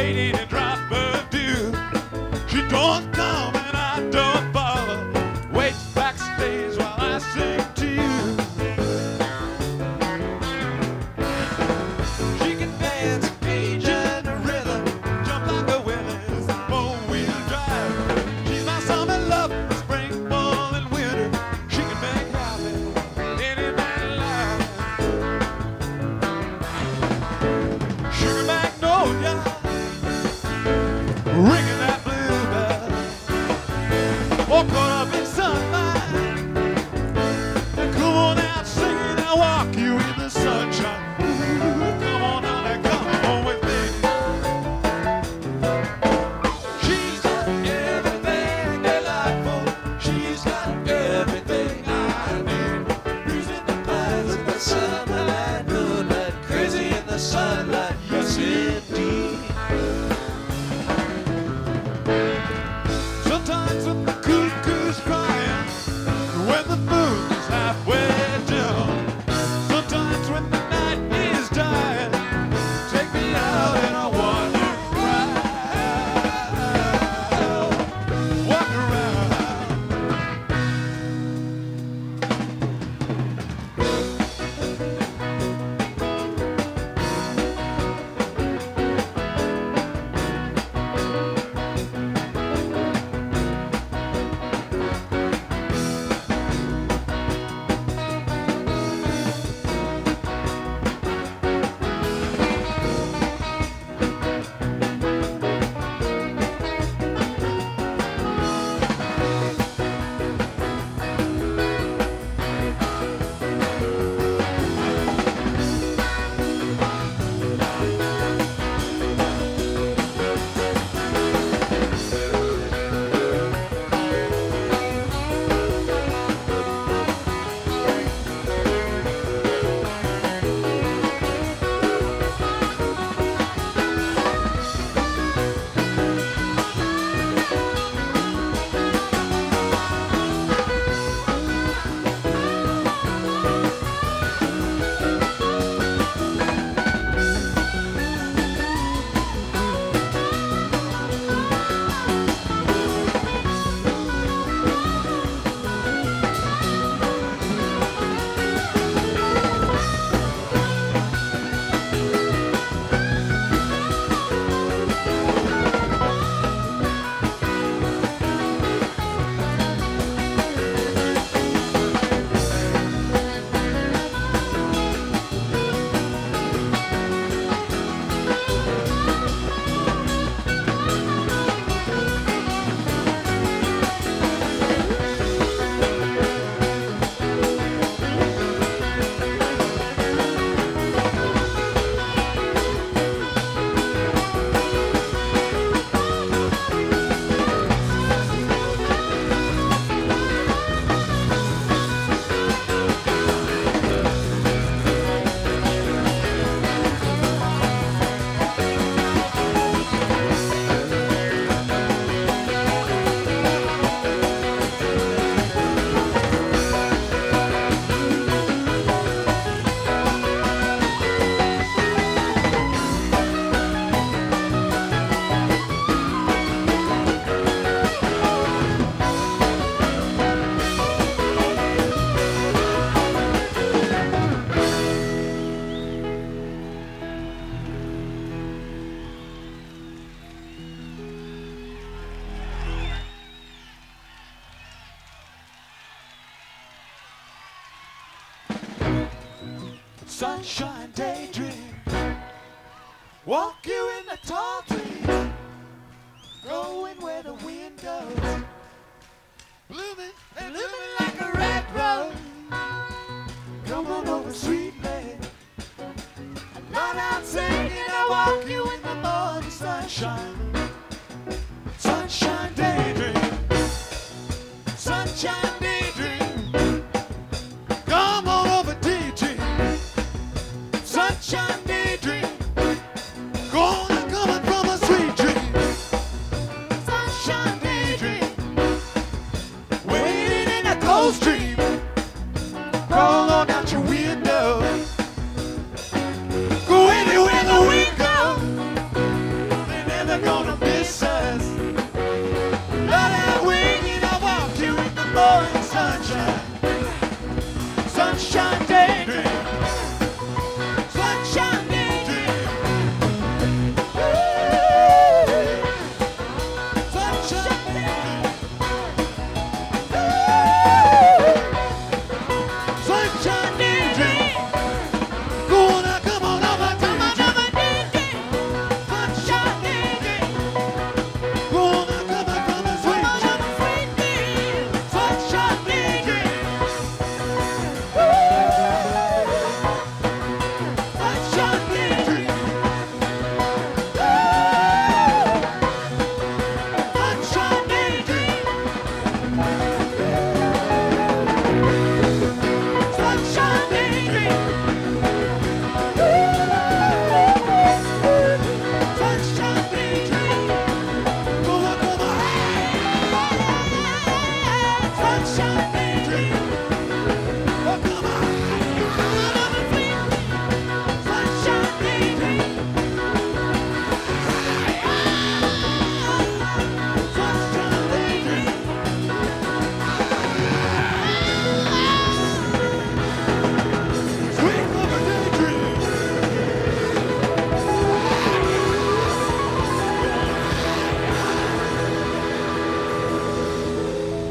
ain't any drop of dew. She don't come and I don't bother. Waits backstage while I sing to you. She can dance Cajun rhythm, jump like a Willis, four-wheel drive. She's my summer love, spring, fall, and winter. She can make happy any man alive. Sugar magnolia, ringing that bluebell. All caught up in sunlight. And come on out singing, I'll walk you in the sunshine. Ooh, come on out and come on with me. She's got everything delightful. She's got everything I need. Breezing the pines in the summerlight, moonlight, crazy in the sunlight. Yes, indeed. Sometimes when the cuckoo's crying, when the moon is halfway down, sometimes when the night is dying, take me out and I wander around, walk around. Sunshine daydream, walk you in the tall trees, going where the wind goes, blooming and blooming like a red rose. Come on over, sweet lady, I'm not out singing, I walk you in the morning sunshine.